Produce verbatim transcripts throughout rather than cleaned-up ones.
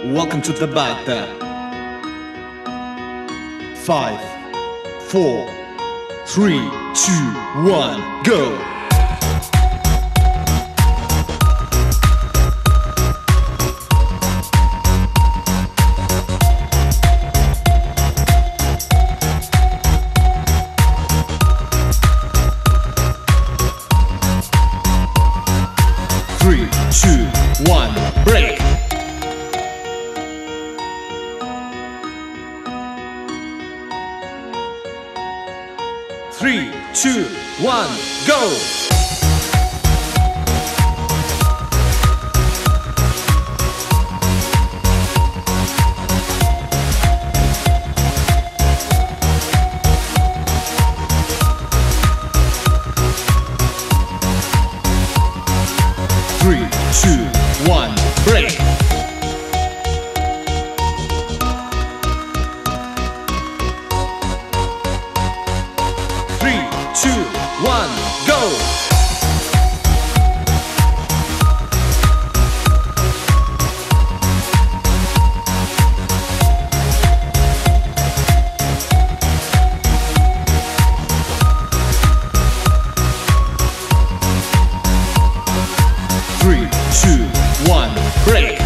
Welcome to the Bata. Five, four, three, two, one, go! Three, two, one, break! Three, two, one, go! Three, two, one, break! Three, two, one, go! Three, two, one, break!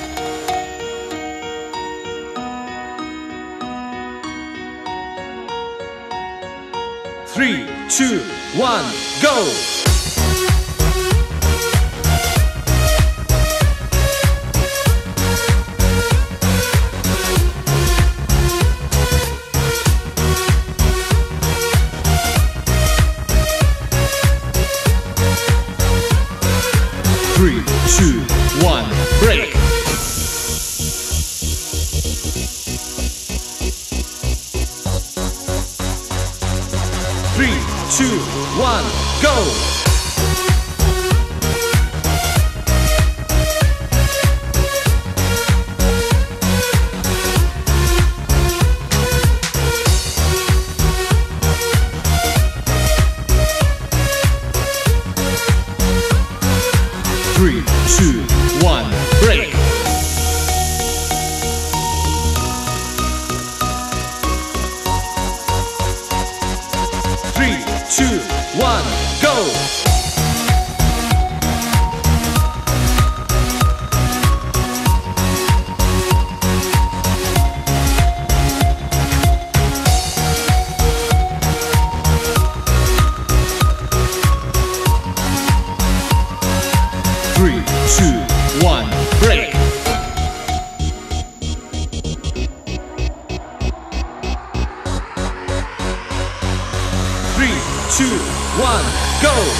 Three, two, one, go! Three, two, one, break! Three, two, one, go! Three, two, one, break! Three, two, one, go! Three, two, one, break! Three, two, one, go!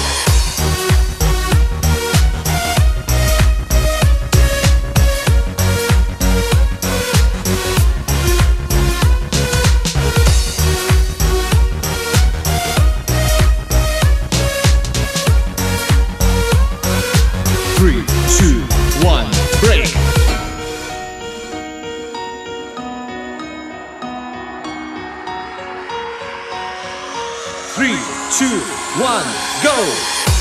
Three, two, one, break! Three, two, one, go!